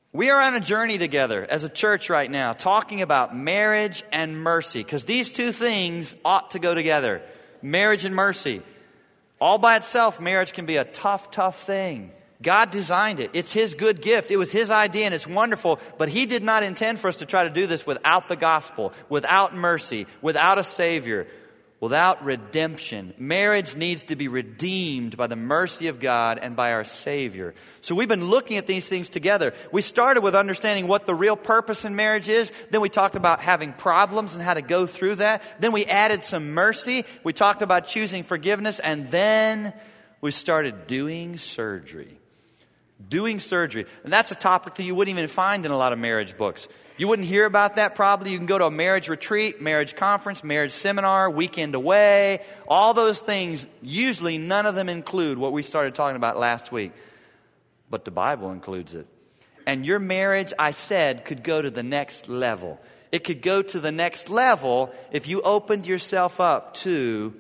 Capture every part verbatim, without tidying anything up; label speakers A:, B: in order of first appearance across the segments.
A: We are on a journey together as a church right now, talking about marriage and mercy, because these two things ought to go together. Marriage and mercy. All by itself, marriage can be a tough, tough thing. God designed it. It's His good gift. It was His idea and it's wonderful. But He did not intend for us to try to do this without the gospel, without mercy, without a Savior, without redemption. Marriage needs to be redeemed by the mercy of God and by our Savior. So we've been looking at these things together. We started with understanding what the real purpose in marriage is. Then we talked about having problems and how to go through that. Then we added some mercy. We talked about choosing forgiveness. And then we started doing surgery. Doing surgery. And that's a topic that you wouldn't even find in a lot of marriage books. You wouldn't hear about that probably. You can go to a marriage retreat, marriage conference, marriage seminar, weekend away. All those things, usually none of them include what we started talking about last week. But the Bible includes it. And your marriage, I said, could go to the next level. It could go to the next level if you opened yourself up to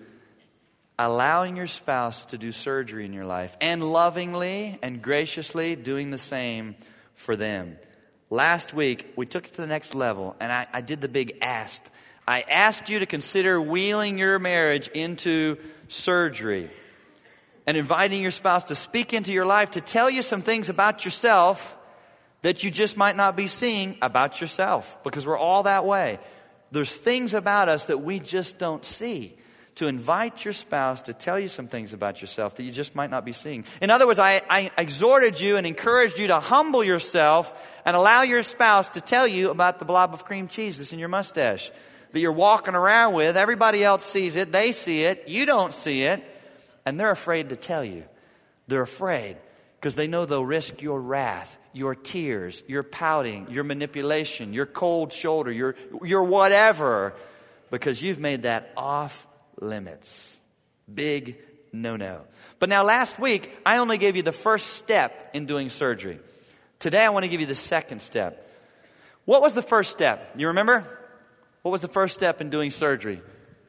A: allowing your spouse to do surgery in your life and lovingly and graciously doing the same for them. Last week, we took it to the next level, and I, I did the big ask. I asked you to consider wheeling your marriage into surgery and inviting your spouse to speak into your life, to tell you some things about yourself that you just might not be seeing about yourself, because we're all that way. There's things about us that we just don't see. To invite your spouse to tell you some things about yourself that you just might not be seeing. In other words, I, I exhorted you and encouraged you to humble yourself and allow your spouse to tell you about the blob of cream cheese that's in your mustache that you're walking around with. Everybody else sees it. They see it. You don't see it. And they're afraid to tell you. They're afraid because they know they'll risk your wrath, your tears, your pouting, your manipulation, your cold shoulder, your, your whatever, because you've made that off limits. Big no-no. But now last week, I only gave you the first step in doing surgery. Today, I want to give you the second step. What was the first step? You remember? What was the first step in doing surgery?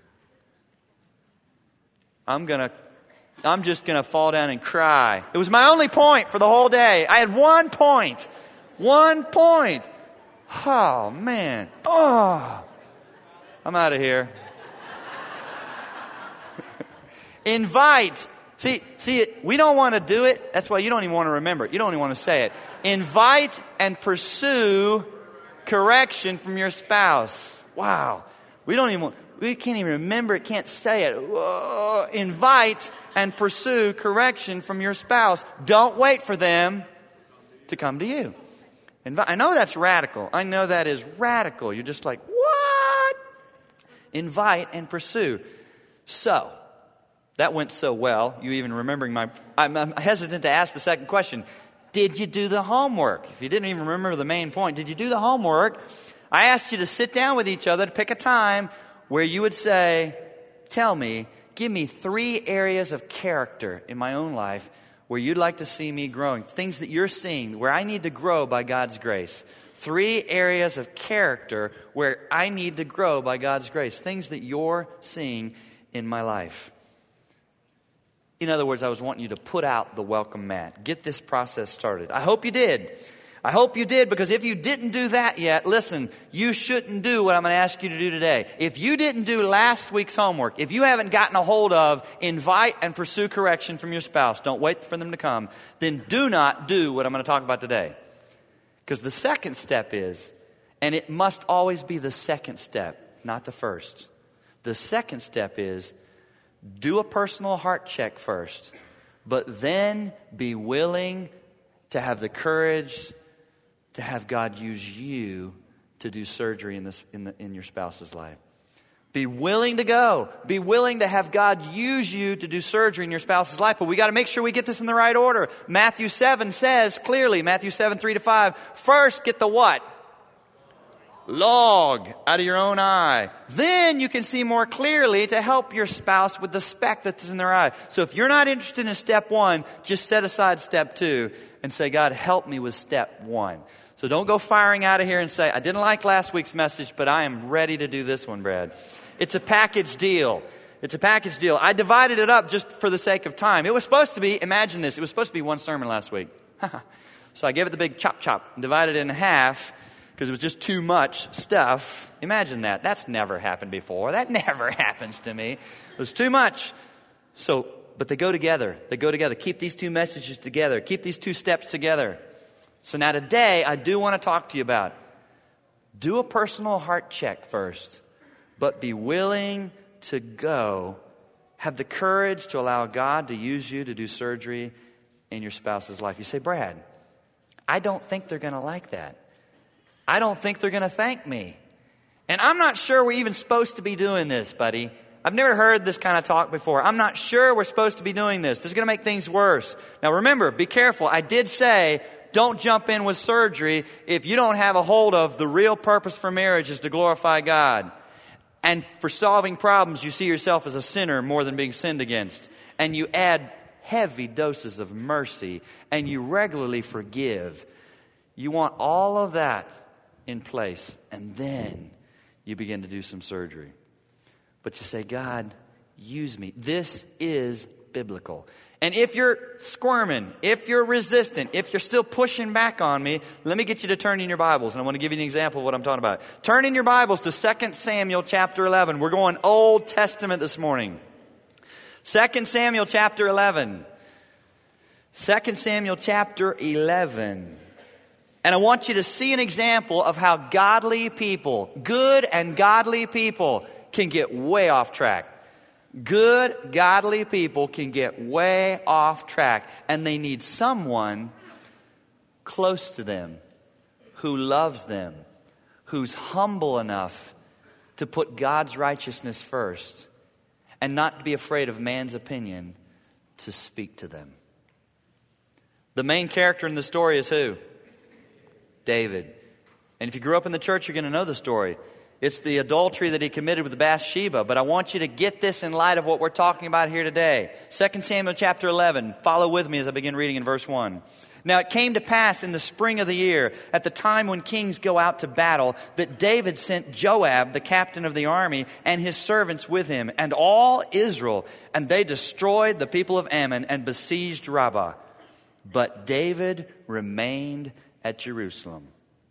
A: I'm gonna, I'm just gonna fall down and cry. It was my only point for the whole day. I had one point. One point. Oh, man. Oh. I'm out of here. Invite. See, see, we don't want to do it. That's why you don't even want to remember it. You don't even want to say it. Invite and pursue correction from your spouse. Wow. We don't even, we can't even remember it, can't say it. Whoa. Invite and pursue correction from your spouse. Don't wait for them to come to you. Invi- I know that's radical. I know that is radical. You're just like, what? Invite and pursue. So, that went so well, you even remembering my... I'm, I'm hesitant to ask the second question. Did you do the homework? If you didn't even remember the main point, did you do the homework? I asked you to sit down with each other to pick a time where you would say, tell me, give me three areas of character in my own life where you'd like to see me growing. Things that you're seeing, where I need to grow by God's grace. Three areas of character where I need to grow by God's grace. Things that you're seeing in my life. In other words, I was wanting you to put out the welcome mat. Get this process started. I hope you did. I hope you did, because if you didn't do that yet, listen, you shouldn't do what I'm going to ask you to do today. If you didn't do last week's homework, if you haven't gotten a hold of invite and pursue correction from your spouse, don't wait for them to come, then do not do what I'm going to talk about today. Because the second step is, and it must always be the second step, not the first. The second step is, do a personal heart check first, but then be willing to have the courage to have God use you to do surgery in this in the in your spouse's life. Be willing to go. Be willing to have God use you to do surgery in your spouse's life. But we got to make sure we get this in the right order. Matthew seven says clearly, Matthew seven, three to five, first get the what? Log out of your own eye. Then you can see more clearly to help your spouse with the speck that's in their eye. So if you're not interested in step one, just set aside step two and say, God, help me with step one. So don't go firing out of here and say, I didn't like last week's message, but I am ready to do this one, Brad. It's a package deal. It's a package deal. I divided it up just for the sake of time. It was supposed to be, imagine this, it was supposed to be one sermon last week. So I gave it the big chop chop and divided it in half because it was just too much stuff. Imagine that. That's never happened before. That never happens to me. It was too much. So, but they go together. They go together. Keep these two messages together. Keep these two steps together. So now today, I do want to talk to you about, do a personal heart check first, but be willing to go. Have the courage to allow God to use you to do surgery in your spouse's life. You say, Brad, I don't think they're going to like that. I don't think they're going to thank me. And I'm not sure we're even supposed to be doing this, buddy. I've never heard this kind of talk before. I'm not sure we're supposed to be doing this. This is going to make things worse. Now remember, be careful. I did say, don't jump in with surgery if you don't have a hold of the real purpose for marriage is to glorify God. And for solving problems, you see yourself as a sinner more than being sinned against. And you add heavy doses of mercy, and you regularly forgive. You want all of that in place, and then you begin to do some surgery. But you say, God, use me. This is biblical. And if you're squirming, if you're resistant, if you're still pushing back on me, let me get you to turn in your Bibles. And I want to give you an example of what I'm talking about. Turn in your Bibles to Second Samuel chapter eleven. We're going Old Testament this morning. Second Samuel chapter eleven. Second Samuel chapter eleven. And I want you to see an example of how godly people, good and godly people, can get way off track. Good, godly people can get way off track, and they need someone close to them who loves them, who's humble enough to put God's righteousness first and not to be afraid of man's opinion to speak to them. The main character in the story is who? David. And if you grew up in the church, you're going to know the story. It's the adultery that he committed with Bathsheba. But I want you to get this in light of what we're talking about here today. Second Samuel chapter eleven. Follow with me as I begin reading in verse one. Now it came to pass in the spring of the year, at the time when kings go out to battle, that David sent Joab, the captain of the army, and his servants with him, and all Israel. And they destroyed the people of Ammon and besieged Rabbah. But David remained at Jerusalem.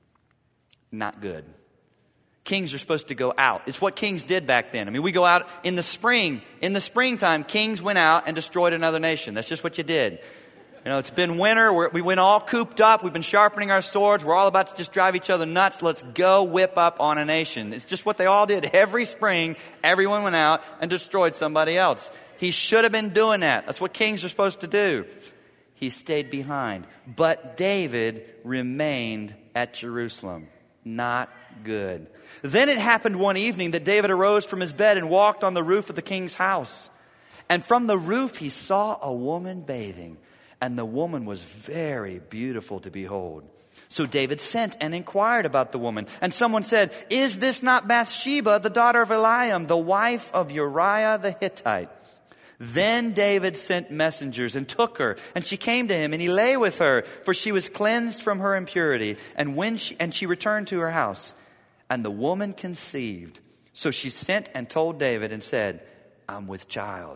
A: Not good. Kings are supposed to go out. It's what kings did back then. I mean, we go out in the spring. In the springtime, kings went out and destroyed another nation. That's just what you did. You know, it's been winter. We're, we went all cooped up. We've been sharpening our swords. We're all about to just drive each other nuts. Let's go whip up on a nation. It's just what they all did. Every spring, everyone went out and destroyed somebody else. He should have been doing that. That's what kings are supposed to do. He stayed behind. But David remained at Jerusalem. Not good. Then it happened one evening that David arose from his bed and walked on the roof of the king's house. And from the roof he saw a woman bathing, and the woman was very beautiful to behold. So David sent and inquired about the woman. And someone said, "Is this not Bathsheba, the daughter of Eliam, the wife of Uriah the Hittite?" Then David sent messengers and took her, and she came to him, and he lay with her, for she was cleansed from her impurity. And when she and she returned to her house, and the woman conceived. So she sent and told David and said, "I'm with child."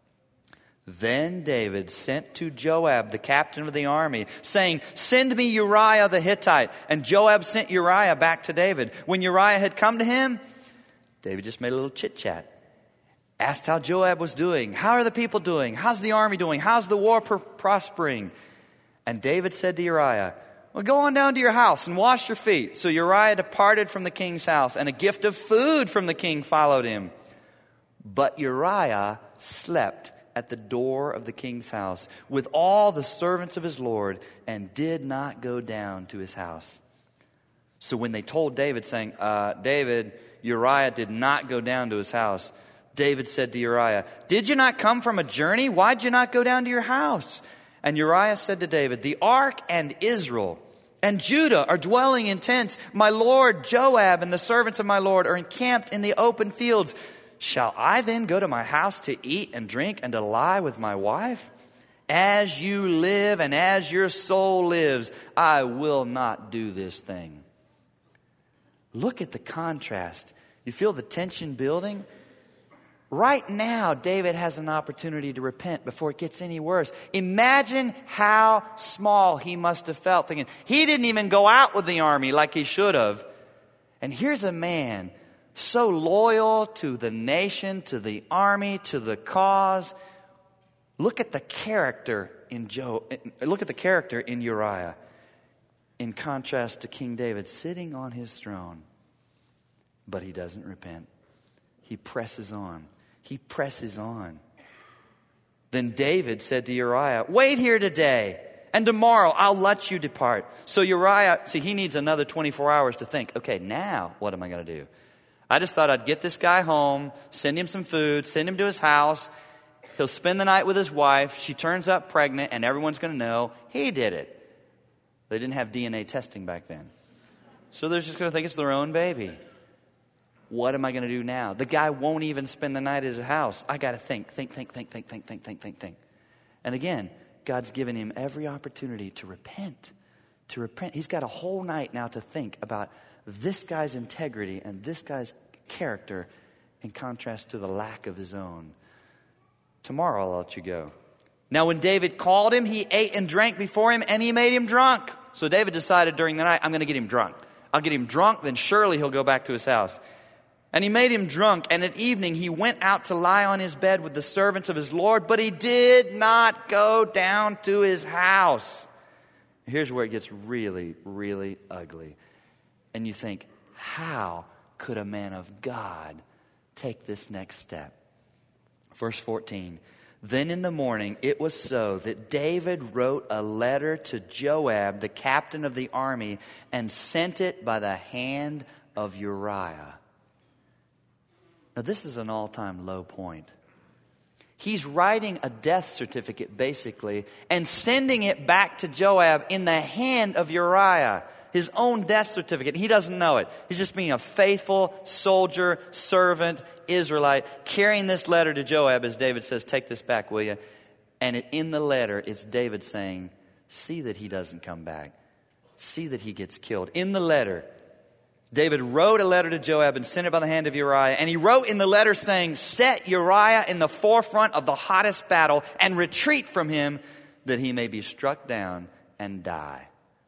A: Then David sent to Joab, the captain of the army, saying, "Send me Uriah the Hittite." And Joab sent Uriah back to David. When Uriah had come to him, David just made a little chit-chat. Asked how Joab was doing. How are the people doing? How's the army doing? How's the war pr- prospering? And David said to Uriah, "Well, go on down to your house and wash your feet." So Uriah departed from the king's house, and a gift of food from the king followed him. But Uriah slept at the door of the king's house with all the servants of his lord, and did not go down to his house. So when they told David, saying, uh, David, Uriah did not go down to his house, David said to Uriah, "Did you not come from a journey? Why'd you not go down to your house?" And Uriah said to David, "The ark and Israel and Judah are dwelling in tents. My lord Joab and the servants of my lord are encamped in the open fields. Shall I then go to my house to eat and drink and to lie with my wife? As you live and as your soul lives, I will not do this thing." Look at the contrast. You feel the tension building? Right now, David has an opportunity to repent before it gets any worse. Imagine how small he must have felt, thinking, he didn't even go out with the army like he should have. And here's a man so loyal to the nation, to the army, to the cause. Look at the character in Joe. Look at the character in Uriah, in contrast to King David sitting on his throne. But he doesn't repent. He presses on. He presses on. Then David said to Uriah, wait here today, and tomorrow I'll let you depart. So Uriah, see, he needs another twenty-four hours to think, okay, now what am I going to do? I just thought I'd get this guy home, send him some food, send him to his house. He'll spend the night with his wife. She turns up pregnant, and everyone's going to know he did it. They didn't have D N A testing back then. So they're just going to think it's their own baby. What am I going to do now? The guy won't even spend the night at his house. I got to think, think, think, think, think, think, think, think, think, think. And again, God's given him every opportunity to repent. To repent. He's got a whole night now to think about this guy's integrity and this guy's character in contrast to the lack of his own. Tomorrow I'll let you go. Now when David called him, he ate and drank before him, and he made him drunk. So David decided during the night, I'm going to get him drunk. I'll get him drunk, then surely he'll go back to his house. And he made him drunk, and at evening he went out to lie on his bed with the servants of his Lord, but he did not go down to his house. Here's where it gets really, really ugly. And you think, how could a man of God take this next step? Verse fourteen, then in the morning it was so that David wrote a letter to Joab, the captain of the army, and sent it by the hand of Uriah. Now, this is an all-time low point. He's writing a death certificate, basically, and sending it back to Joab in the hand of Uriah, his own death certificate. He doesn't know it. He's just being a faithful soldier, servant, Israelite, carrying this letter to Joab as David says, take this back, will you? And it, in the letter, it's David saying, see that he doesn't come back. See that he gets killed. In the letter, David wrote a letter to Joab and sent it by the hand of Uriah. And he wrote in the letter saying, set Uriah in the forefront of the hottest battle and retreat from him that he may be struck down and die.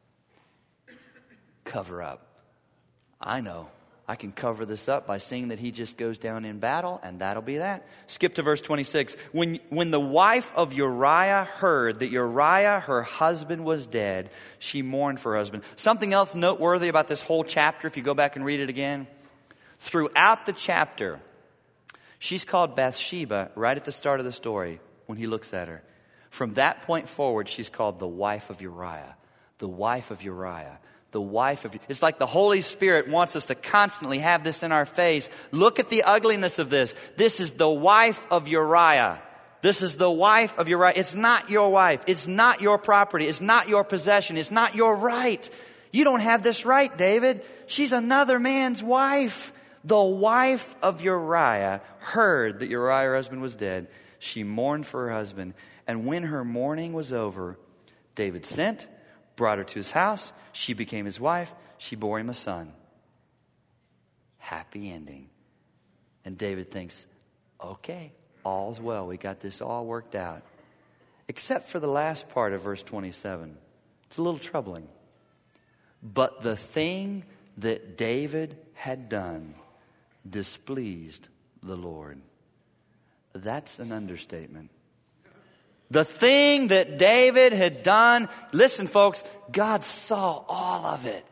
A: Cover up. I know. I can cover this up by saying that he just goes down in battle, and that'll be that. Skip to verse twenty-six. When, when the wife of Uriah heard that Uriah, her husband, was dead, she mourned for her husband. Something else noteworthy about this whole chapter, if you go back and read it again. Throughout the chapter, she's called Bathsheba right at the start of the story when he looks at her. From that point forward, she's called the wife of Uriah. The wife of Uriah. The wife of, it's like the Holy Spirit wants us to constantly have this in our face. Look at the ugliness of this. This is the wife of Uriah. This is the wife of Uriah. It's not your wife. It's not your property. It's not your possession. It's not your right. You don't have this right, David. She's another man's wife. The wife of Uriah heard that Uriah, her husband, was dead. She mourned for her husband. And when her mourning was over, David sent, brought her to his house. She became his wife. She bore him a son. Happy ending. And David thinks, okay, all's well. We got this all worked out. Except for the last part of verse twenty-seven. It's a little troubling. But the thing that David had done displeased the Lord. That's an understatement. The thing that David had done, listen folks, God saw all of it.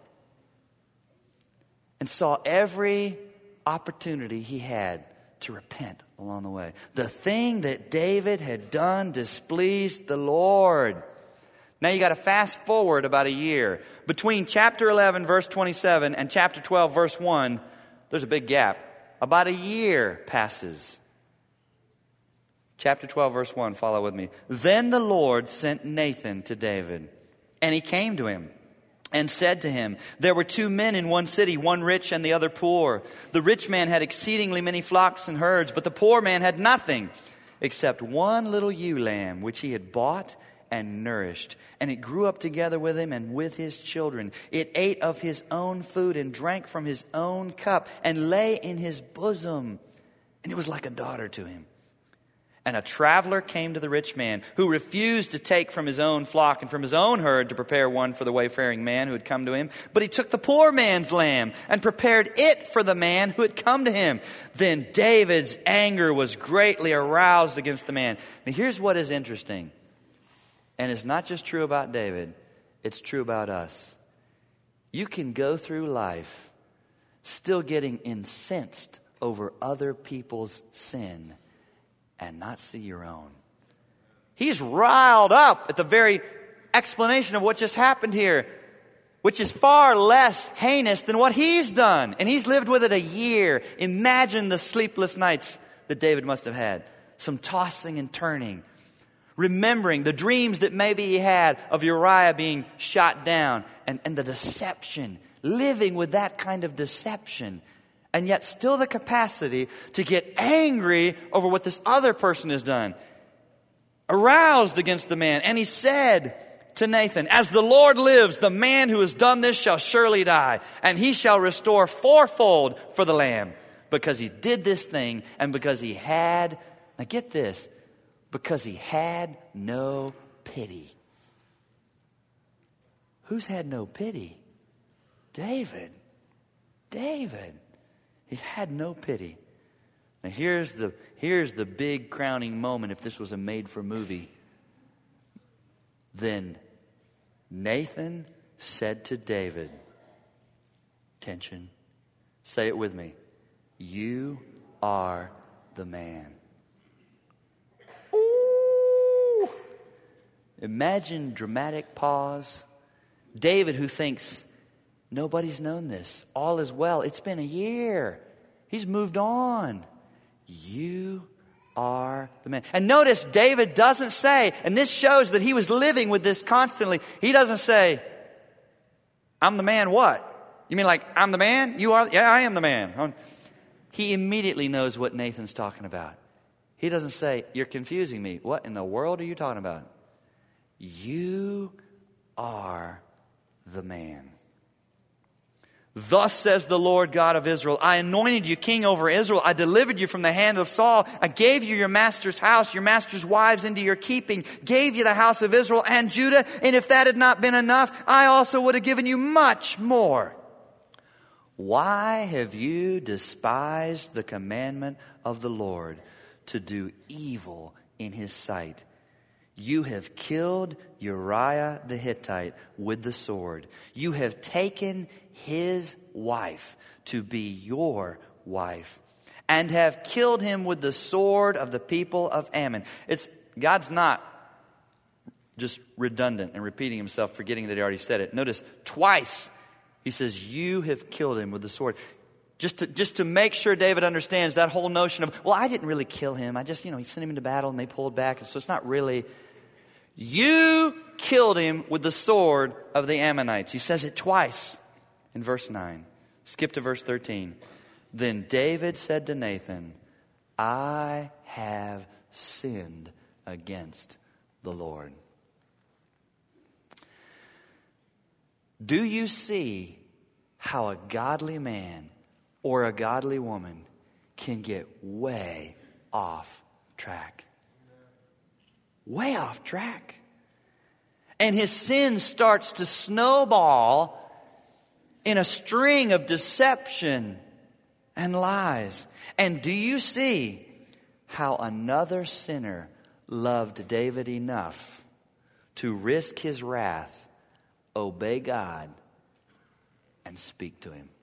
A: And saw every opportunity he had to repent along the way. The thing that David had done displeased the Lord. Now you got to fast forward about a year. Between chapter eleven, verse twenty-seven, and chapter twelve, verse one, there's a big gap. About a year passes. Chapter twelve, verse one, follow with me. Then the Lord sent Nathan to David, and he came to him and said to him, there were two men in one city, one rich and the other poor. The rich man had exceedingly many flocks and herds, but the poor man had nothing except one little ewe lamb, which he had bought and nourished. And it grew up together with him and with his children. It ate of his own food and drank from his own cup and lay in his bosom. and it was like a daughter to him. And a traveler came to the rich man, who refused to take from his own flock and from his own herd to prepare one for the wayfaring man who had come to him. But he took the poor man's lamb and prepared it for the man who had come to him. Then David's anger was greatly aroused against the man. Now here's what is interesting. And it's not just true about David, it's true about us. You can go through life still getting incensed over other people's sin and not see your own. He's riled up at the very explanation of what just happened here, which is far less heinous than what he's done. And he's lived with it a year. Imagine the sleepless nights that David must have had. Some tossing and turning. Remembering the dreams that maybe he had of Uriah being shot down. And, and the deception. Living with that kind of deception. And yet still the capacity to get angry over what this other person has done. Aroused against the man. And he said to Nathan, "As the Lord lives, the man who has done this shall surely die. And he shall restore fourfold for the lamb." Because he did this thing and because he had, now get this, because he had no pity. Who's had no pity? David. David. He had no pity. Now here's the, here's the big crowning moment if this was a made-for-movie. Then Nathan said to David, tension, say it with me, "You are the man." Ooh. Imagine dramatic pause. David, who thinks, nobody's known this. All is well. It's been a year. He's moved on. You are the man. And notice David doesn't say, and this shows that he was living with this constantly. He doesn't say, "I'm the man what?" You mean like, "I'm the man? You are?" "Yeah, I am the man." He immediately knows what Nathan's talking about. He doesn't say, "You're confusing me. What in the world are you talking about?" You are the man. "Thus says the Lord God of Israel, I anointed you king over Israel. I delivered you from the hand of Saul. I gave you your master's house, your master's wives into your keeping, gave you the house of Israel and Judah. And if that had not been enough, I also would have given you much more. Why have you despised the commandment of the Lord to do evil in his sight? You have killed Uriah the Hittite with the sword. You have taken his wife to be your wife, and have killed him with the sword of the people of Ammon." It's God's not just redundant and repeating himself, forgetting that he already said it. Notice twice he says, "You have killed him with the sword." Just to, just to make sure David understands that whole notion of, well, I didn't really kill him. I just, you know, he sent him into battle and they pulled back. And so it's not really, you killed him with the sword of the Ammonites. He says it twice in verse nine. Skip to verse thirteen. Then David said to Nathan, "I have sinned against the Lord." Do you see how a godly man or a godly woman can get way off track? Way off track. And his sin starts to snowball in a string of deception and lies. And do you see how another sinner loved David enough to risk his wrath, obey God, and speak to him?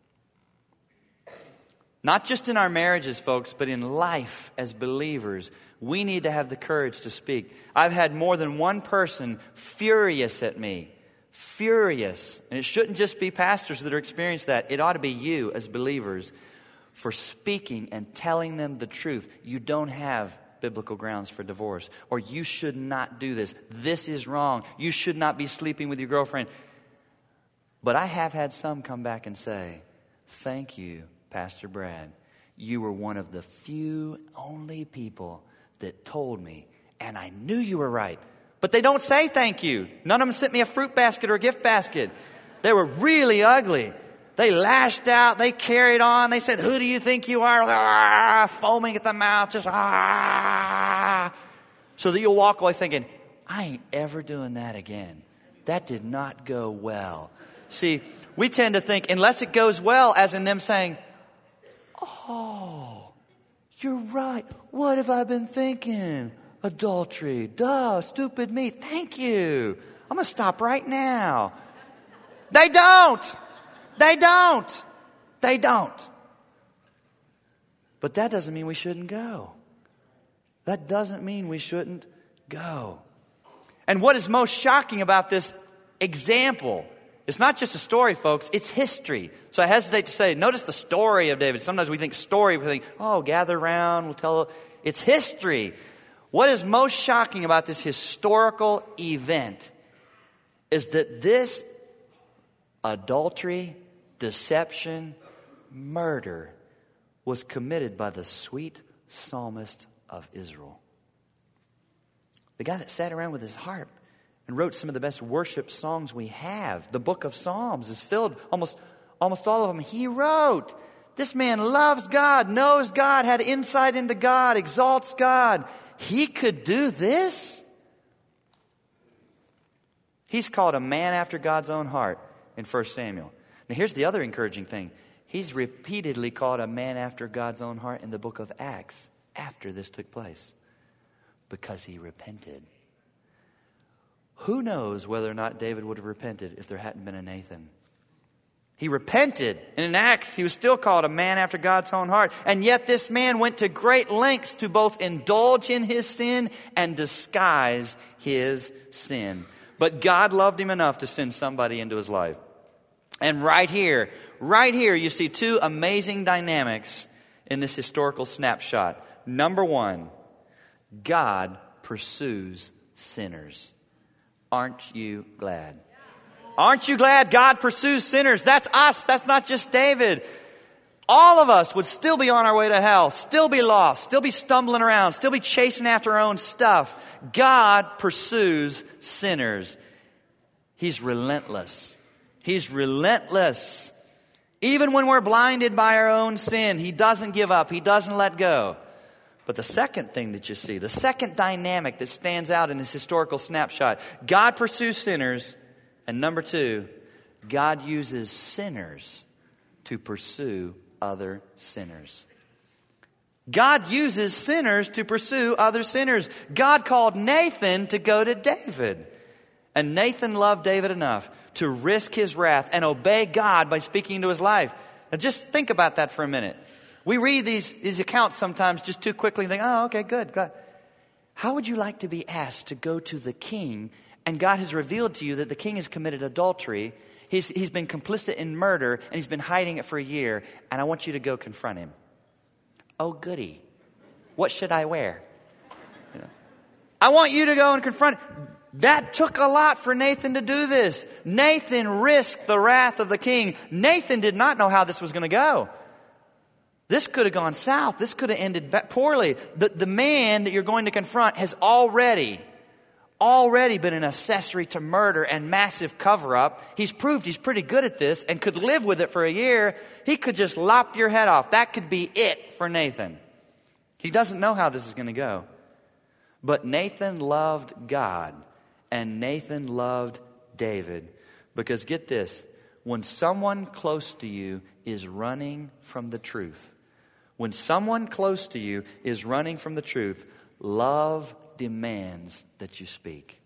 A: Not just in our marriages, folks, but in life as believers, we need to have the courage to speak. I've had more than one person furious at me. Furious. And it shouldn't just be pastors that are experiencing that. It ought to be you as believers for speaking and telling them the truth. You don't have biblical grounds for divorce. Or you should not do this. This is wrong. You should not be sleeping with your girlfriend. But I have had some come back and say, "Thank you, Pastor Brad. You were one of the few only people that told me, and I knew you were right." But they don't say thank you. None of them sent me a fruit basket or a gift basket. They were really ugly. They lashed out. They carried on. They said, who do you think you are? Ah, foaming at the mouth. Just ah. So that you'll walk away thinking, I ain't ever doing that again. That did not go well. See, we tend to think, unless it goes well, as in them saying, oh, you're right. What have I been thinking? Adultery. Duh, stupid me. Thank you. I'm going to stop right now. They don't. They don't. They don't. But that doesn't mean we shouldn't go. That doesn't mean we shouldn't go. And what is most shocking about this example, it's not just a story, folks, it's history. So I hesitate to say, notice the story of David. Sometimes we think story, we think, oh, gather around, we'll tell. It's history. What is most shocking about this historical event is that this adultery, deception, murder was committed by the sweet psalmist of Israel. The guy that sat around with his harp and wrote some of the best worship songs we have. The book of Psalms is filled, almost, almost all of them he wrote. This man loves God, knows God, had insight into God, exalts God. He could do this? He's called a man after God's own heart in First Samuel. Now here's the other encouraging thing. He's repeatedly called a man after God's own heart in the book of Acts after this took place. Because he repented. Who knows whether or not David would have repented if there hadn't been a Nathan? He repented. And in Acts, he was still called a man after God's own heart. And yet this man went to great lengths to both indulge in his sin and disguise his sin. But God loved him enough to send somebody into his life. And right here, right here, you see two amazing dynamics in this historical snapshot. Number one, God pursues sinners. Aren't you glad? Aren't you glad God pursues sinners? That's us. That's not just David. All of us would still be on our way to hell, still be lost, still be stumbling around, still be chasing after our own stuff. God pursues sinners. He's relentless. He's relentless. Even when we're blinded by our own sin, He doesn't give up. He doesn't let go. But the second thing that you see, the second dynamic that stands out in this historical snapshot, God pursues sinners. And number two, God uses sinners to pursue other sinners. God uses sinners to pursue other sinners. God called Nathan to go to David. And Nathan loved David enough to risk his wrath and obey God by speaking into his life. Now just think about that for a minute. We read these, these accounts sometimes just too quickly and think, oh, okay, good, good. How would you like to be asked to go to the king and God has revealed to you that the king has committed adultery, he's, he's been complicit in murder, and he's been hiding it for a year, and I want you to go confront him? Oh, goody. What should I wear? You know, I want you to go and confront. That took a lot for Nathan to do this. Nathan risked the wrath of the king. Nathan did not know how this was going to go. This could have gone south. This could have ended poorly. The, the man that you're going to confront has already, already been an accessory to murder and massive cover-up. He's proved he's pretty good at this and could live with it for a year. He could just lop your head off. That could be it for Nathan. He doesn't know how this is going to go. But Nathan loved God, and Nathan loved David. Because get this, when someone close to you is running from the truth, when someone close to you is running from the truth, love demands that you speak.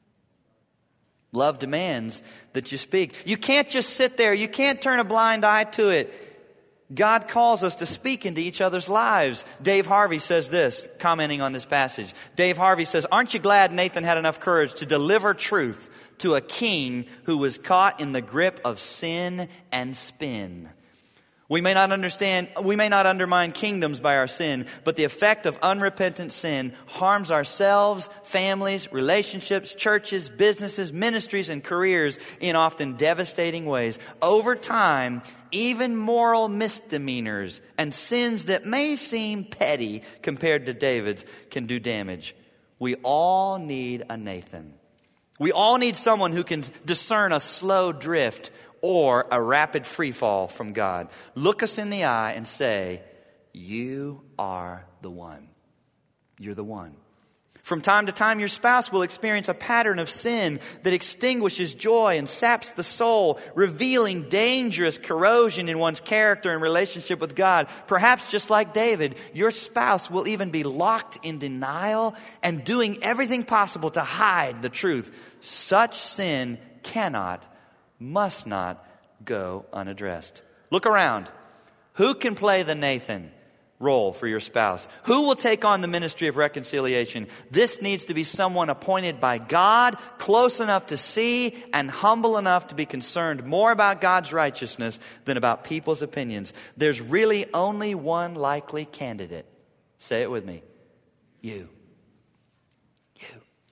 A: Love demands that you speak. You can't just sit there. You can't turn a blind eye to it. God calls us to speak into each other's lives. Dave Harvey says this, commenting on this passage. Dave Harvey says, aren't you glad Nathan had enough courage to deliver truth to a king who was caught in the grip of sin and spin? We may not understand, we may not undermine kingdoms by our sin, but the effect of unrepentant sin harms ourselves, families, relationships, churches, businesses, ministries, and careers in often devastating ways. Over time, even moral misdemeanors and sins that may seem petty compared to David's can do damage. We all need a Nathan. We all need someone who can discern a slow drift or a rapid free fall from God. Look us in the eye and say, you are the one. You're the one. From time to time, your spouse will experience a pattern of sin that extinguishes joy and saps the soul, revealing dangerous corrosion in one's character and relationship with God. Perhaps just like David, your spouse will even be locked in denial and doing everything possible to hide the truth. Such sin cannot, must not go unaddressed. Look around. Who can play the Nathan role for your spouse? Who will take on the ministry of reconciliation? This needs to be someone appointed by God, close enough to see and humble enough to be concerned more about God's righteousness than about people's opinions. There's really only one likely candidate. Say it with me. You. You.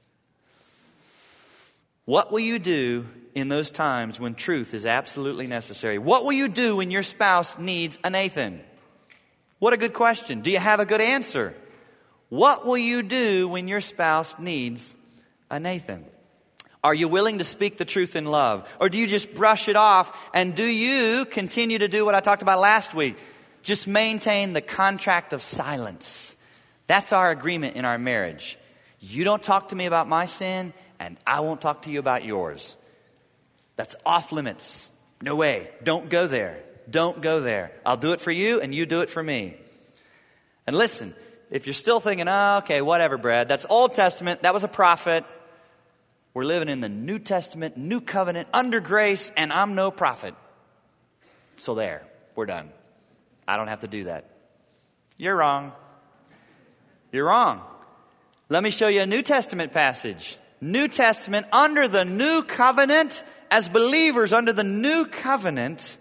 A: What will you do in those times when truth is absolutely necessary? What will you do when your spouse needs a Nathan? What a good question. Do you have a good answer? What will you do when your spouse needs a Nathan? Are you willing to speak the truth in love? Or do you just brush it off? And do you continue to do what I talked about last week? Just maintain the contract of silence. That's our agreement in our marriage. You don't talk to me about my sin, and I won't talk to you about yours. That's off limits. No way. Don't go there. Don't go there. I'll do it for you and you do it for me. And listen, if you're still thinking, oh, okay, whatever, Brad, that's Old Testament, that was a prophet. We're living in the New Testament, New Covenant, under grace, and I'm no prophet. So there, we're done. I don't have to do that. You're wrong. You're wrong. Let me show you a New Testament passage. New Testament, under the New Covenant, as believers under the New Covenant,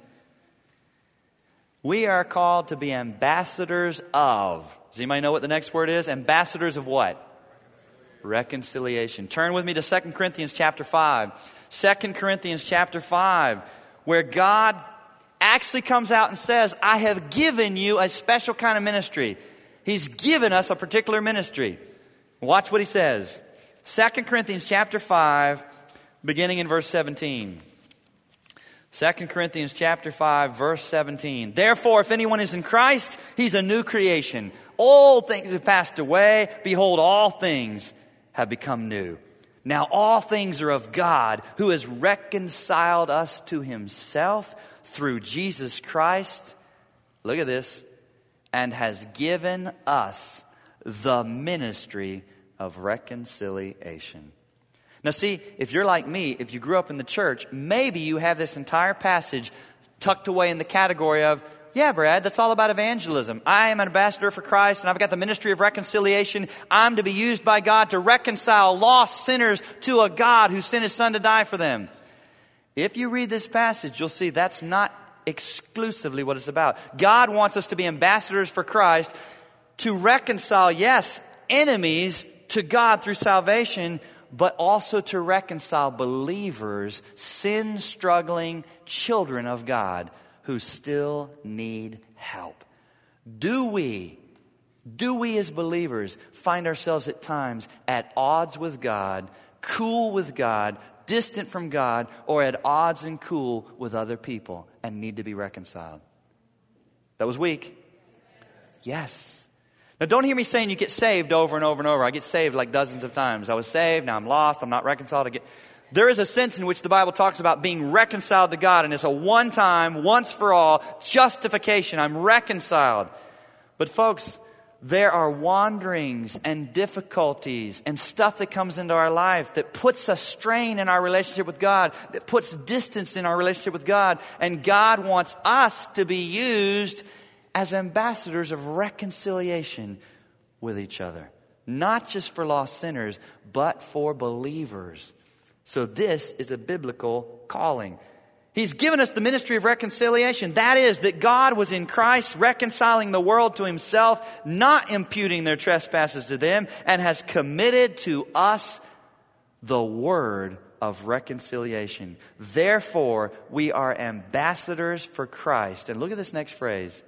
A: we are called to be ambassadors of. Does anybody know what the next word is? Ambassadors of what? Reconciliation. Turn with me to Second Corinthians chapter five. Second Corinthians chapter five, where God actually comes out and says, I have given you a special kind of ministry. He's given us a particular ministry. Watch what he says. Second Corinthians chapter five, beginning in verse seventeen. Second Corinthians chapter five, verse seventeen. Therefore, if anyone is in Christ, he's a new creation. Old things have passed away. Behold, all things have become new. Now all things are of God, who has reconciled us to himself through Jesus Christ. Look at this. And has given us the ministry of reconciliation. Now see, if you're like me, if you grew up in the church, maybe you have this entire passage tucked away in the category of, yeah, Brad, that's all about evangelism. I am an ambassador for Christ, and I've got the ministry of reconciliation. I'm to be used by God to reconcile lost sinners to a God who sent his son to die for them. If you read this passage, you'll see that's not exclusively what it's about. God wants us to be ambassadors for Christ to reconcile, yes, enemies to God through salvation, but also to reconcile believers, sin-struggling children of God who still need help. Do we, do we as believers find ourselves at times at odds with God, cool with God, distant from God, or at odds and cool with other people and need to be reconciled? That was weak. Yes. Now, don't hear me saying you get saved over and over and over. I get saved like dozens of times. I was saved, now I'm lost, I'm not reconciled again. There is a sense in which the Bible talks about being reconciled to God, and it's a one-time, once-for-all justification. I'm reconciled. But folks, there are wanderings and difficulties and stuff that comes into our life that puts a strain in our relationship with God, that puts distance in our relationship with God, and God wants us to be used as ambassadors of reconciliation with each other. Not just for lost sinners, but for believers. So this is a biblical calling. He's given us the ministry of reconciliation. That is, that God was in Christ reconciling the world to himself, not imputing their trespasses to them, and has committed to us the word of reconciliation. Therefore, we are ambassadors for Christ. And look at this next phrase.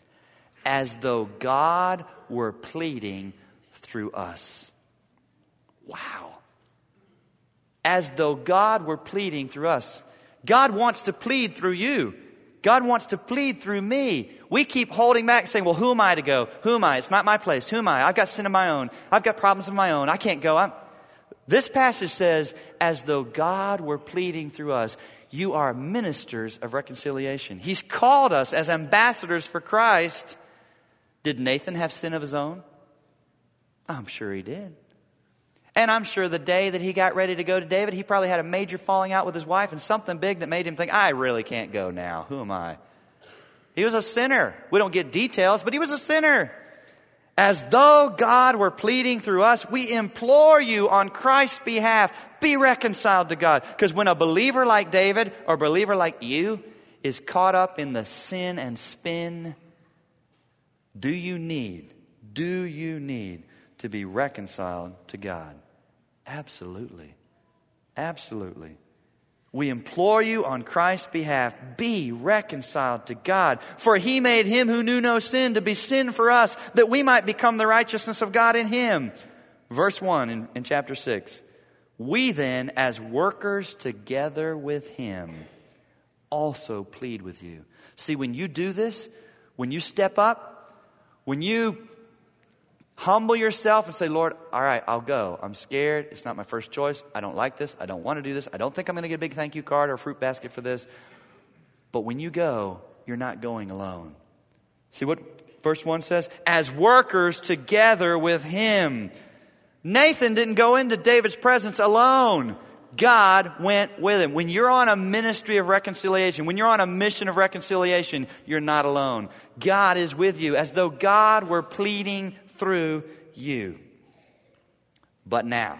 A: As though God were pleading through us. Wow. As though God were pleading through us. God wants to plead through you. God wants to plead through me. We keep holding back saying, well, who am I to go? Who am I? It's not my place. Who am I? I've got sin of my own. I've got problems of my own. I can't go. I'm... This passage says, as though God were pleading through us, you are ministers of reconciliation. He's called us as ambassadors for Christ. Did Nathan have sin of his own? I'm sure he did. And I'm sure the day that he got ready to go to David, he probably had a major falling out with his wife and something big that made him think, I really can't go now. Who am I? He was a sinner. We don't get details, but he was a sinner. As though God were pleading through us, we implore you on Christ's behalf, be reconciled to God. Because when a believer like David or a believer like you is caught up in the sin and spin, do you need, do you need to be reconciled to God? Absolutely. Absolutely. We implore you on Christ's behalf, be reconciled to God. For he made him who knew no sin to be sin for us, that we might become the righteousness of God in him. Verse one in, in chapter six. We then, as workers together with him, also plead with you. See, when you do this, when you step up, when you humble yourself and say, Lord, all right, I'll go. I'm scared. It's not my first choice. I don't like this. I don't want to do this. I don't think I'm going to get a big thank you card or a fruit basket for this. But when you go, you're not going alone. See what verse one says? As workers together with him. Nathan didn't go into David's presence alone. God went with him. When you're on a ministry of reconciliation, when you're on a mission of reconciliation, you're not alone. God is with you as though God were pleading through you. But now,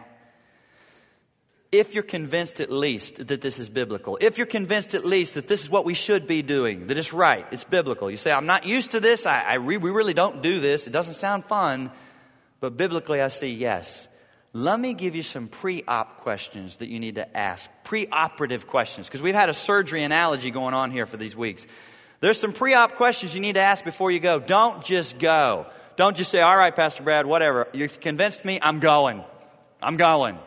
A: if you're convinced at least that this is biblical, if you're convinced at least that this is what we should be doing, that it's right, it's biblical, you say, I'm not used to this, I, I re- we really don't do this, it doesn't sound fun, but biblically I see yes. Let me give you some pre-op questions that you need to ask, pre-operative questions, because we've had a surgery analogy going on here for these weeks. There's some pre-op questions you need to ask before you go. Don't just go. Don't just say, all right, Pastor Brad, whatever. You've convinced me, I'm going. I'm going.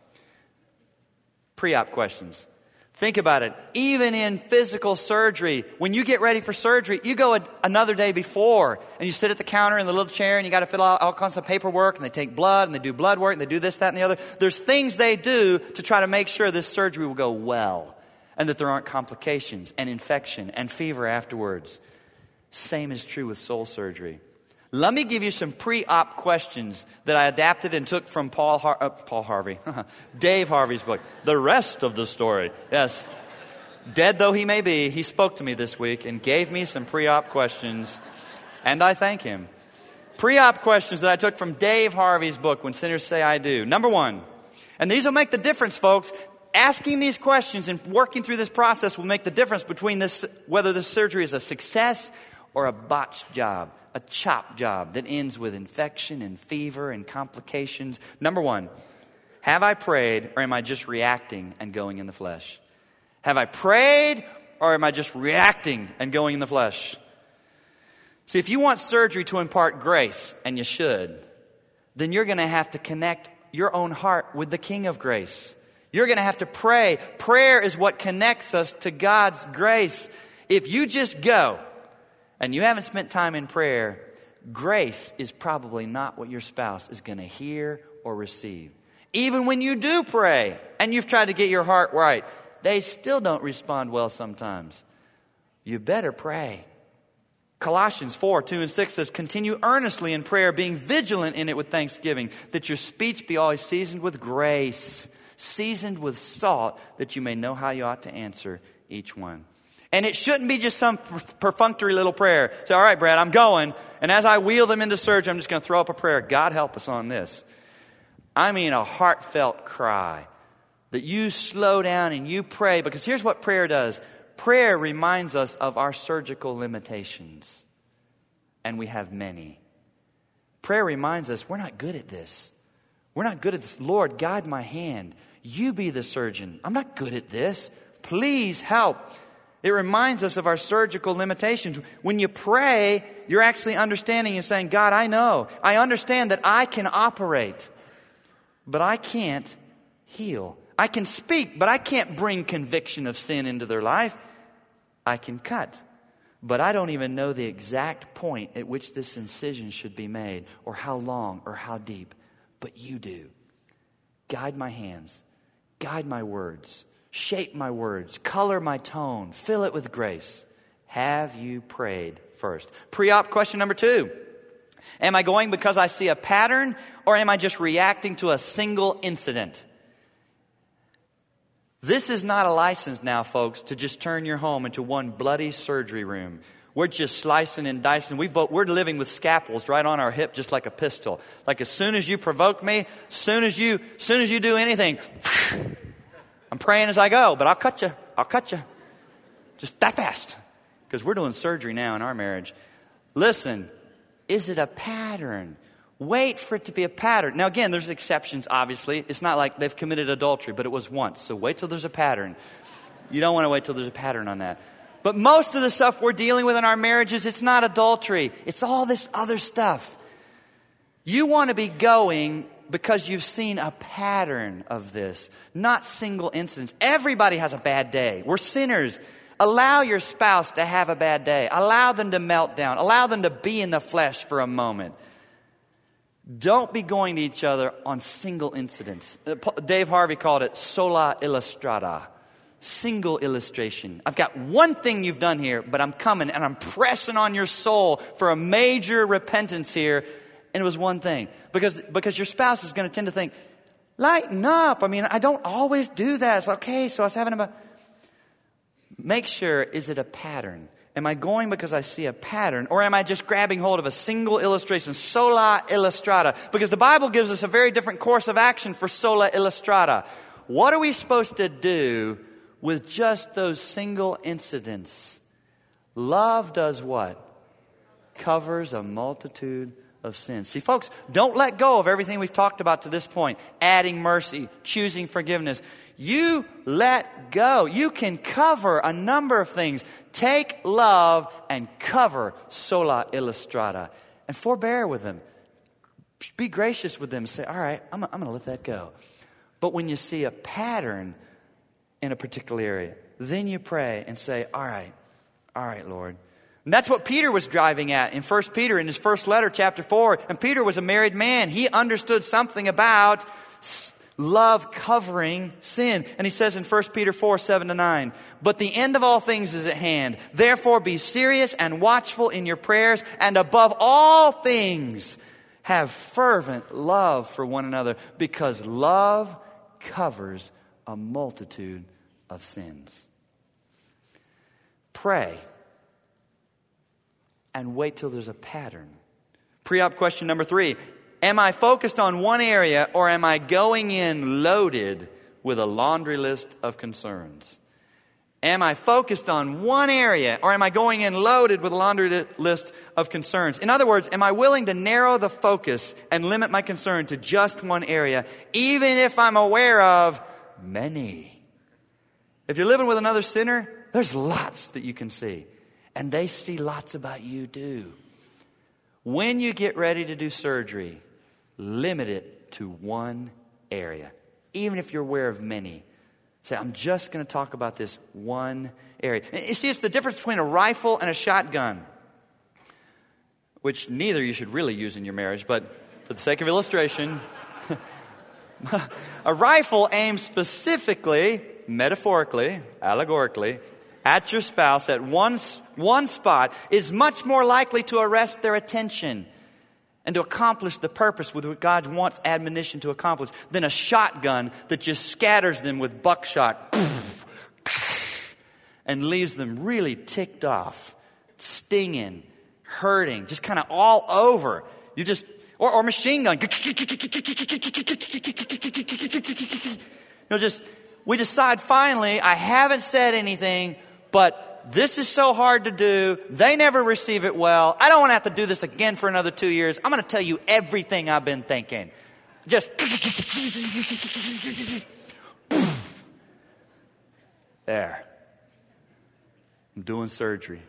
A: Pre-op questions. Think about it. Even in physical surgery, when you get ready for surgery, you go a, another day before, and you sit at the counter in the little chair, and you got to fill out all kinds of paperwork, and they take blood, and they do blood work, and they do this, that, and the other. There's things they do to try to make sure this surgery will go well, and that there aren't complications, and infection, and fever afterwards. Same is true with soul surgery. Let me give you some pre-op questions that I adapted and took from Paul Har- uh, Paul Harvey, Dave Harvey's book, The Rest of the Story. Yes, dead though he may be, he spoke to me this week and gave me some pre-op questions, and I thank him. Pre-op questions that I took from Dave Harvey's book, When Sinners Say I Do. Number one, and these will make the difference, folks. Asking these questions and working through this process will make the difference between this, whether this surgery is a success or a botched job. A chop job that ends with infection and fever and complications. Number one, have I prayed or am I just reacting and going in the flesh? Have I prayed or am I just reacting and going in the flesh? See, if you want surgery to impart grace, and you should, then you're going to have to connect your own heart with the King of grace. You're going to have to pray. Prayer is what connects us to God's grace. If you just go and you haven't spent time in prayer, grace is probably not what your spouse is going to hear or receive. Even when you do pray and you've tried to get your heart right, they still don't respond well sometimes. You better pray. Colossians four, two and six says, continue earnestly in prayer, being vigilant in it with thanksgiving, that your speech be always seasoned with grace, seasoned with salt, that you may know how you ought to answer each one. And it shouldn't be just some perfunctory little prayer. Say, all right, Brad, I'm going. And as I wheel them into surgery, I'm just going to throw up a prayer. God help us on this. I mean a heartfelt cry that you slow down and you pray. Because here's what prayer does. Prayer reminds us of our surgical limitations. And we have many. Prayer reminds us we're not good at this. We're not good at this. Lord, guide my hand. You be the surgeon. I'm not good at this. Please help. It reminds us of our surgical limitations. When you pray, you're actually understanding and saying, God, I know. I understand that I can operate, but I can't heal. I can speak, but I can't bring conviction of sin into their life. I can cut, but I don't even know the exact point at which this incision should be made, or how long, or how deep. But you do. Guide my hands. Guide my words. Shape my words. Color my tone. Fill it with grace. Have you prayed first? Pre-op question number two. Am I going because I see a pattern, or am I just reacting to a single incident? This is not a license now, folks, to just turn your home into one bloody surgery room. We're just slicing and dicing. We've, we're living with scalpels right on our hip, just like a pistol. Like as soon as you provoke me, soon as you, soon as you do anything, I'm praying as I go, but I'll cut you. I'll cut you. Just that fast. Because we're doing surgery now in our marriage. Listen, is it a pattern? Wait for it to be a pattern. Now again, there's exceptions, obviously. It's not like they've committed adultery, but it was once. So wait till there's a pattern. You don't want to wait till there's a pattern on that. But most of the stuff we're dealing with in our marriages, it's not adultery. It's all this other stuff. You want to be going because you've seen a pattern of this, not single incidents. Everybody has a bad day. We're sinners. Allow your spouse to have a bad day. Allow them to melt down. Allow them to be in the flesh for a moment. Don't be going to each other on single incidents. Dave Harvey called it sola illustrata. Single illustration. I've got one thing you've done here, but I'm coming and I'm pressing on your soul for a major repentance here. And it was one thing. Because, because your spouse is going to tend to think, lighten up. I mean, I don't always do that. It's okay, so I was having a... Make sure, is it a pattern? Am I going because I see a pattern? Or am I just grabbing hold of a single illustration? Sola illustrata. Because the Bible gives us a very different course of action for sola illustrata. What are we supposed to do with just those single incidents? Love does what? Covers a multitude of sins. See, folks, don't let go of everything we've talked about to this point. Adding mercy, choosing forgiveness. You let go. You can cover a number of things. Take love and cover sola illustrata. And forbear with them. Be gracious with them. Say, all right, I'm, I'm going to let that go. But when you see a pattern in a particular area, then you pray and say, all right, all right, Lord. And that's what Peter was driving at in First Peter in his first letter, chapter four. And Peter was a married man. He understood something about love covering sin. And he says in First Peter four, seven to nine, but the end of all things is at hand. Therefore be serious and watchful in your prayers, and above all things have fervent love for one another, because love covers a multitude of sins. Pray and wait till there's a pattern. Pre-op question number three. Am I focused on one area, or am I going in loaded with a laundry list of concerns? Am I focused on one area, or am I going in loaded with a laundry list of concerns? In other words, am I willing to narrow the focus and limit my concern to just one area, even if I'm aware of many? If you're living with another sinner, there's lots that you can see. And they see lots about you too. When you get ready to do surgery, limit it to one area. Even if you're aware of many. Say, I'm just going to talk about this one area. And you see, it's the difference between a rifle and a shotgun, which neither you should really use in your marriage, but for the sake of illustration, a rifle aims specifically, metaphorically, allegorically, at your spouse at one, one spot is much more likely to arrest their attention and to accomplish the purpose with what God wants admonition to accomplish than a shotgun that just scatters them with buckshot and leaves them really ticked off, stinging, hurting, just kind of all over. You just, or, or machine gun. You know, just, we decide finally, I haven't said anything, but this is so hard to do. They never receive it well. I don't want to have to do this again for another two years. I'm going to tell you everything I've been thinking. Just there. I'm doing surgery.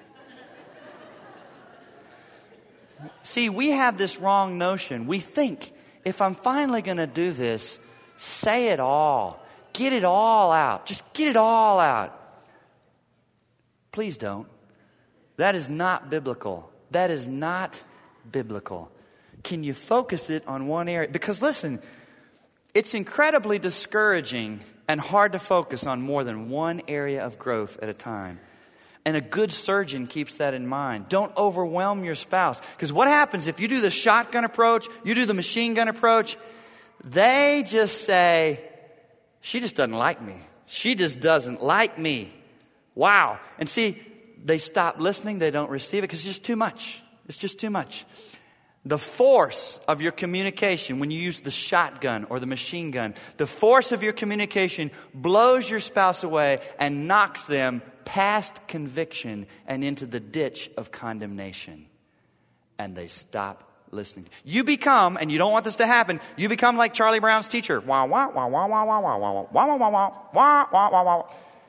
A: See, we have this wrong notion. We think if I'm finally going to do this, say it all. get it all out. Just get it all out. Please don't. That is not biblical. That is not biblical. Can you focus it on one area? Because listen, it's incredibly discouraging and hard to focus on more than one area of growth at a time. And a good surgeon keeps that in mind. Don't overwhelm your spouse. Because what happens if you do the shotgun approach, you do the machine gun approach, they just say, she just doesn't like me. She just doesn't like me. Wow. And see, they stop listening. They don't receive it because it's just too much. It's just too much. The force of your communication when you use the shotgun or the machine gun, the force of your communication blows your spouse away and knocks them past conviction and into the ditch of condemnation. And they stop listening. You become, and you don't want this to happen, you become like Charlie Brown's teacher. Wah, wah, wah, wah, wah, wah, wah, wah, wah, wah, wah, wah, wah, wah, wah, wah.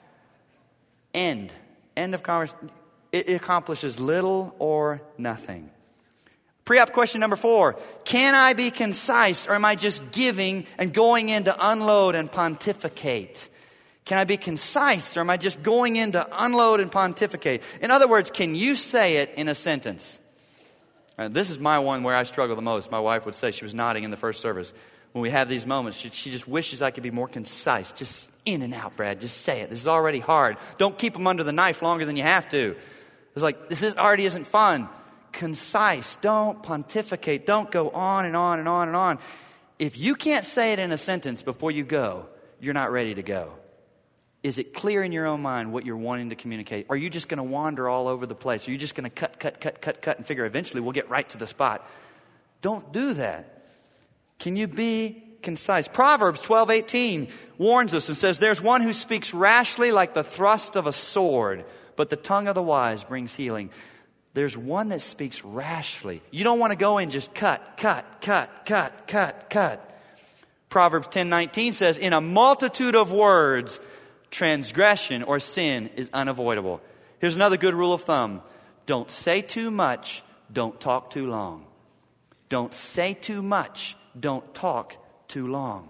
A: End. End of conversation. It accomplishes little or nothing. Pre-op question number four. Can I be concise, or am I just giving and going in to unload and pontificate? Can I be concise, or am I just going in to unload and pontificate? In other words, can you say it in a sentence? And this is my one where I struggle the most. My wife would say, she was nodding in the first service. When we have these moments, she, she just wishes I could be more concise. Just in and out, Brad. Just say it. This is already hard. Don't keep them under the knife longer than you have to. It's like, this is already isn't fun. Concise. Don't pontificate. Don't go on and on and on and on. If you can't say it in a sentence before you go, you're not ready to go. Is it clear in your own mind what you're wanting to communicate? Are you just going to wander all over the place? Are you just going to cut, cut, cut, cut, cut and figure eventually we'll get right to the spot? Don't do that. Can you be concise? Proverbs twelve eighteen warns us and says, there's one who speaks rashly like the thrust of a sword, but the tongue of the wise brings healing. There's one that speaks rashly. You don't want to go in just cut, cut, cut, cut, cut, cut. Proverbs ten nineteen says, in a multitude of words, transgression or sin is unavoidable. Here's another good rule of thumb. Don't say too much. Don't talk too long. Don't say too much. Don't talk too long.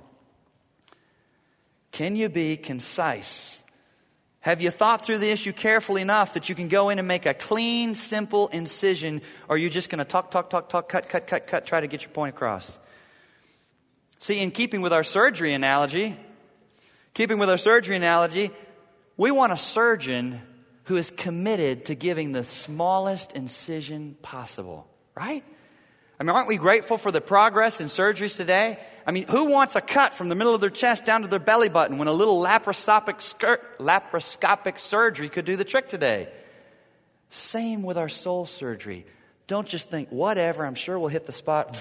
A: Can you be concise? Have you thought through the issue carefully enough that you can go in and make a clean, simple incision, or are you just going to talk, talk, talk, talk, cut, cut, cut, cut, try to get your point across? See, in keeping with our surgery analogy, keeping with our surgery analogy, we want a surgeon who is committed to giving the smallest incision possible, right? I mean, aren't we grateful for the progress in surgeries today? I mean, who wants a cut from the middle of their chest down to their belly button when a little laparoscopic, skirt, laparoscopic surgery could do the trick today? Same with our soul surgery. Don't just think, whatever, I'm sure we'll hit the spot.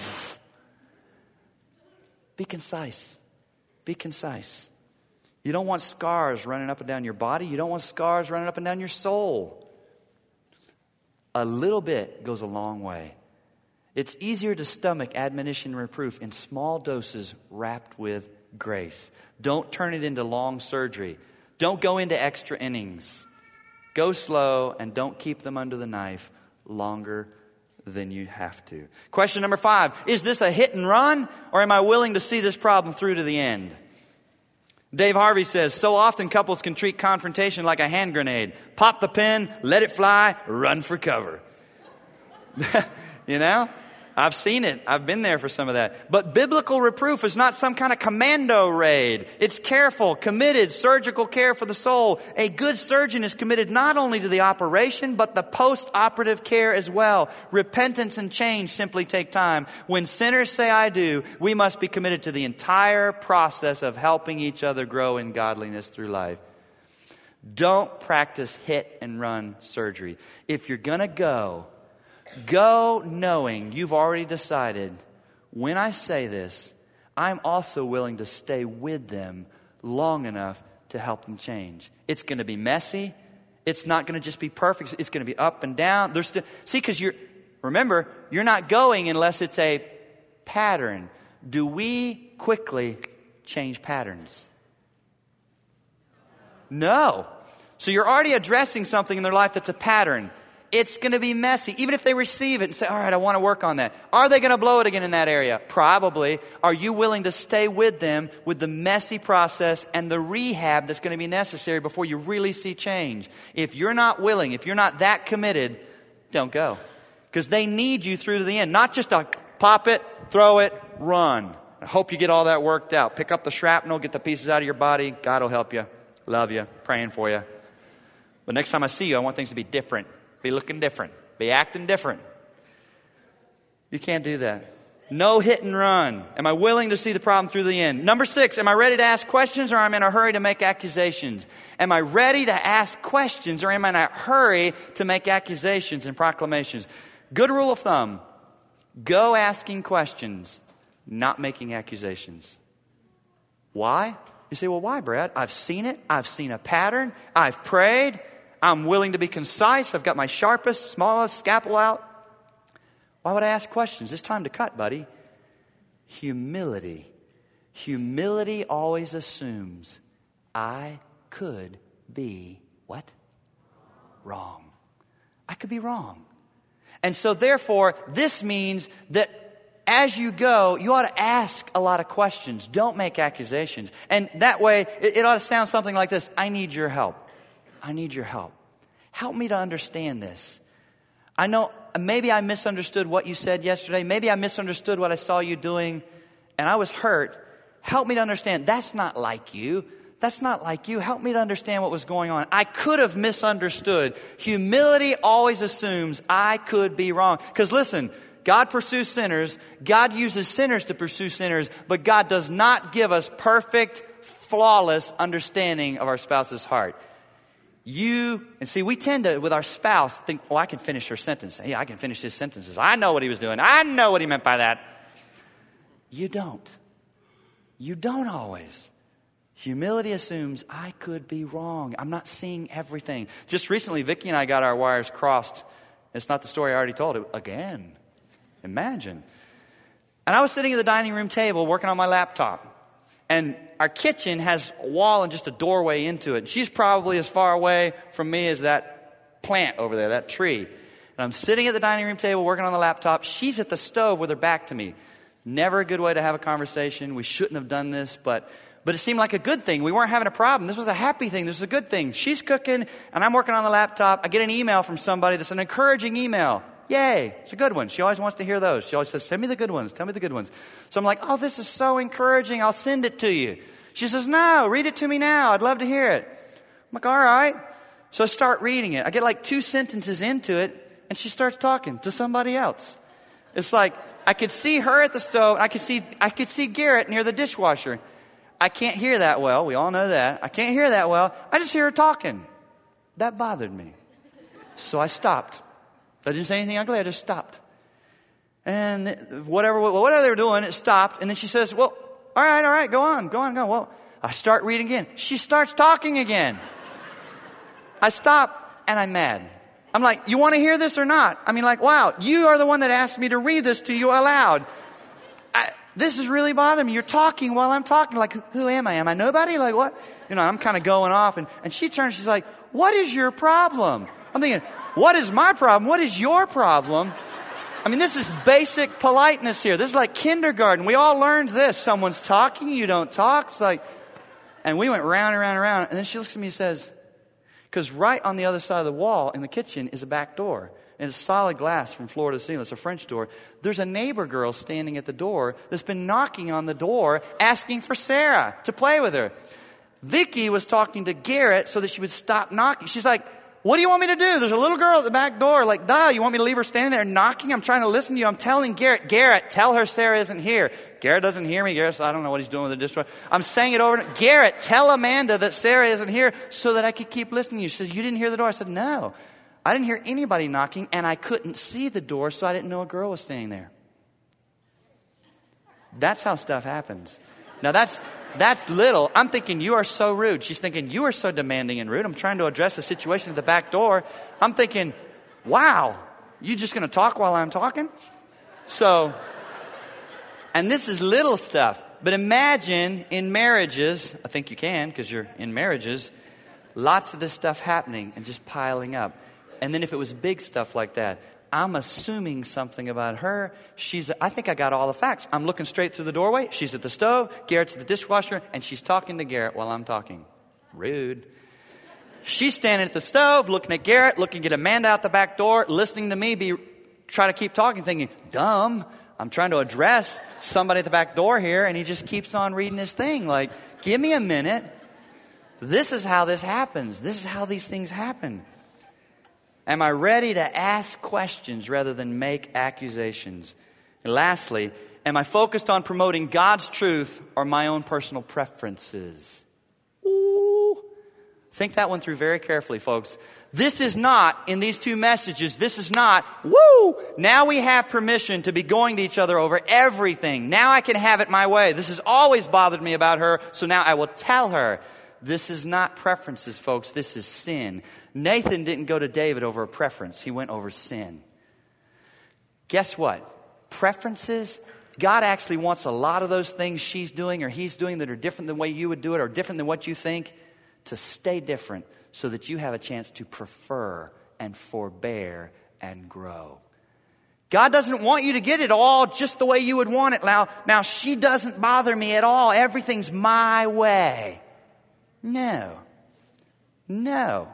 A: Be concise. Be concise. You don't want scars running up and down your body. You don't want scars running up and down your soul. A little bit goes a long way. It's easier to stomach admonition and reproof in small doses wrapped with grace. Don't turn it into long surgery. Don't go into extra innings. Go slow and don't keep them under the knife longer than you have to. Question number five. Is this a hit and run, or am I willing to see this problem through to the end? Dave Harvey says, so often couples can treat confrontation like a hand grenade. Pop the pin, let it fly, run for cover. You know? I've seen it. I've been there for some of that. But biblical reproof is not some kind of commando raid. It's careful, committed, surgical care for the soul. A good surgeon is committed not only to the operation, but the post-operative care as well. Repentance and change simply take time. When sinners say, I do, we must be committed to the entire process of helping each other grow in godliness through life. Don't practice hit and run surgery. If you're going to go, go knowing you've already decided, when I say this, I'm also willing to stay with them long enough to help them change. It's going to be messy. It's not going to just be perfect. It's going to be up and down. There's still, see, because you're, remember, you're not going unless it's a pattern. Do we quickly change patterns? No. So you're already addressing something in their life that's a pattern. It's going to be messy. Even if they receive it and say, all right, I want to work on that. Are they going to blow it again in that area? Probably. Are you willing to stay with them with the messy process and the rehab that's going to be necessary before you really see change? If you're not willing, if you're not that committed, don't go. Because they need you through to the end. Not just to pop it, throw it, run. I hope you get all that worked out. Pick up the shrapnel, get the pieces out of your body. God will help you. Love you. Praying for you. But next time I see you, I want things to be different. Be looking different. Be acting different. You can't do that. No hit and run. Am I willing to see the problem through the end? Number six, am I ready to ask questions or am I in a hurry to make accusations? Am I ready to ask questions or am I in a hurry to make accusations and proclamations? Good rule of thumb. Go asking questions, not making accusations. Why? You say, well, why, Brad? I've seen it. I've seen a pattern. I've prayed. I'm willing to be concise. I've got my sharpest, smallest scalpel out. Why would I ask questions? It's time to cut, buddy. Humility. Humility always assumes I could be what? Wrong. I could be wrong. And so therefore, this means that as you go, you ought to ask a lot of questions. Don't make accusations. And that way, it, it ought to sound something like this. I need your help. I need your help. Help me to understand this. I know maybe I misunderstood what you said yesterday. Maybe I misunderstood what I saw you doing, and I was hurt. Help me to understand. That's not like you. That's not like you. Help me to understand what was going on. I could have misunderstood. Humility always assumes I could be wrong. Because listen, God pursues sinners. God uses sinners to pursue sinners. But God does not give us perfect, flawless understanding of our spouse's heart. You, and see, we tend to, with our spouse, think, oh, I can finish her sentence. Hey, I can finish his sentences. I know what he was doing. I know what he meant by that. You don't. You don't always. Humility assumes I could be wrong. I'm not seeing everything. Just recently, Vicki and I got our wires crossed. It's not the story I already told. It, again, imagine. And I was sitting at the dining room table working on my laptop. And our kitchen has a wall and just a doorway into it. She's probably as far away from me as that plant over there, that tree. And I'm sitting at the dining room table working on the laptop. She's at the stove with her back to me. Never a good way to have a conversation. We shouldn't have done this, but but it seemed like a good thing. We weren't having a problem. This was a happy thing. This was a good thing. She's cooking, and I'm working on the laptop. I get an email from somebody that's an encouraging email. Yay, it's a good one. She always wants to hear those. She always says, send me the good ones. Tell me the good ones. So I'm like, oh, this is so encouraging. I'll send it to you. She says, no, read it to me now. I'd love to hear it. I'm like, all right. So I start reading it. I get like two sentences into it, and she starts talking to somebody else. It's like I could see her at the stove. I could see I could see Garrett near the dishwasher. I can't hear that well. We all know that. I can't hear that well. I just hear her talking. That bothered me. So I stopped. I didn't say anything ugly. I just stopped. And whatever, whatever they were doing, it stopped. And then she says, well, all right, all right, go on, go on, go on. Well, I start reading again. She starts talking again. I stop and I'm mad. I'm like, you want to hear this or not? I mean, like, wow, you are the one that asked me to read this to you aloud. I, this is really bothering me. You're talking while I'm talking. Like, who am I? Am I nobody? Like, what? You know, I'm kind of going off. And, and she turns, she's like, what is your problem? I'm thinking, what is my problem? What is your problem? I mean, this is basic politeness here. This is like kindergarten. We all learned this. Someone's talking, you don't talk. It's like, and we went round and round and round. And then she looks at me and says, because right on the other side of the wall in the kitchen is a back door. And it's solid glass from floor to ceiling. It's a French door. There's a neighbor girl standing at the door that's been knocking on the door asking for Sarah to play with her. Vicki was talking to Garrett so that she would stop knocking. She's like, what do you want me to do? There's a little girl at the back door. Like, duh, you want me to leave her standing there knocking? I'm trying to listen to you. I'm telling Garrett, Garrett, tell her Sarah isn't here. Garrett doesn't hear me. Garrett, I don't know what he's doing with the dishwasher. I'm saying it over. Garrett, tell Amanda that Sarah isn't here so that I could keep listening to you. She says, you didn't hear the door? I said, no. I didn't hear anybody knocking, and I couldn't see the door, so I didn't know a girl was standing there. That's how stuff happens. Now, that's that's little. I'm thinking, you are so rude. She's thinking, you are so demanding and rude. I'm trying to address the situation at the back door. I'm thinking, wow, you just going to talk while I'm talking? So, and this is little stuff. But imagine in marriages, I think you can because you're in marriages, lots of this stuff happening and just piling up. And then if it was big stuff like that, I'm assuming something about her. She's, I think I got all the facts. I'm looking straight through the doorway. She's at the stove. Garrett's at the dishwasher. And she's talking to Garrett while I'm talking. Rude. She's standing at the stove, looking at Garrett, looking at Amanda out the back door, listening to me be try to keep talking, thinking, dumb. I'm trying to address somebody at the back door here, and he just keeps on reading his thing. Like, give me a minute. This is how this happens. This is how these things happen. Am I ready to ask questions rather than make accusations? And lastly, am I focused on promoting God's truth or my own personal preferences? Ooh. Think that one through very carefully, folks. This is not, in these two messages, this is not, woo, now we have permission to be going to each other over everything. Now I can have it my way. This has always bothered me about her, so now I will tell her. This is not preferences, folks. This is sin. Nathan didn't go to David over a preference. He went over sin. Guess what? Preferences, God actually wants a lot of those things she's doing or he's doing that are different than the way you would do it or different than what you think to stay different so that you have a chance to prefer and forbear and grow. God doesn't want you to get it all just the way you would want it. Now, now she doesn't bother me at all. Everything's my way. No. No.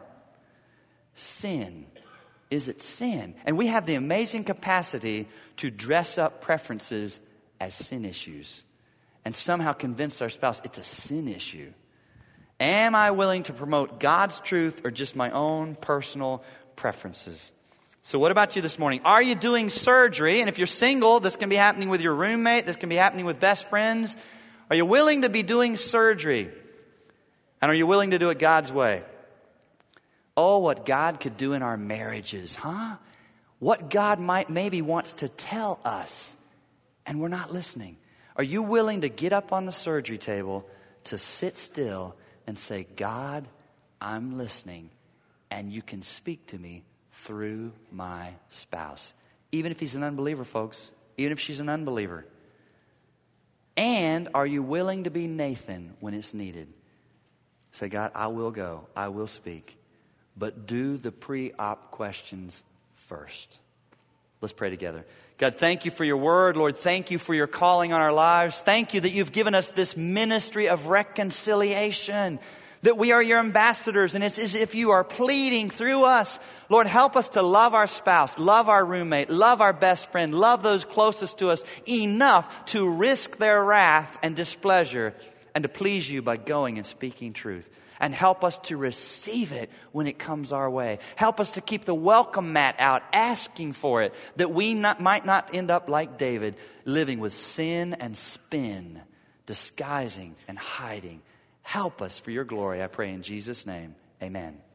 A: Sin. Is it sin? And we have the amazing capacity to dress up preferences as sin issues and somehow convince our spouse it's a sin issue. Am I willing to promote God's truth or just my own personal preferences? So what about you this morning? Are you doing surgery? And if you're single, this can be happening with your roommate. This can be happening with best friends. Are you willing to be doing surgery? And are you willing to do it God's way? Oh, what God could do in our marriages, huh? What God might maybe wants to tell us, and we're not listening. Are you willing to get up on the surgery table, to sit still and say, God, I'm listening, and you can speak to me through my spouse. Even if he's an unbeliever, folks. Even if she's an unbeliever. And are you willing to be Nathan when it's needed? Say, God, I will go. I will speak. But do the pre-op questions first. Let's pray together. God, thank you for your word. Lord, thank you for your calling on our lives. Thank you that you've given us this ministry of reconciliation, that we are your ambassadors, and it's as if you are pleading through us. Lord, help us to love our spouse, love our roommate, love our best friend, love those closest to us enough to risk their wrath and displeasure and to please you by going and speaking truth. And help us to receive it when it comes our way. Help us to keep the welcome mat out, asking for it, that we not, might not end up like David, living with sin and spin, disguising and hiding. Help us for your glory, I pray in Jesus' name. Amen.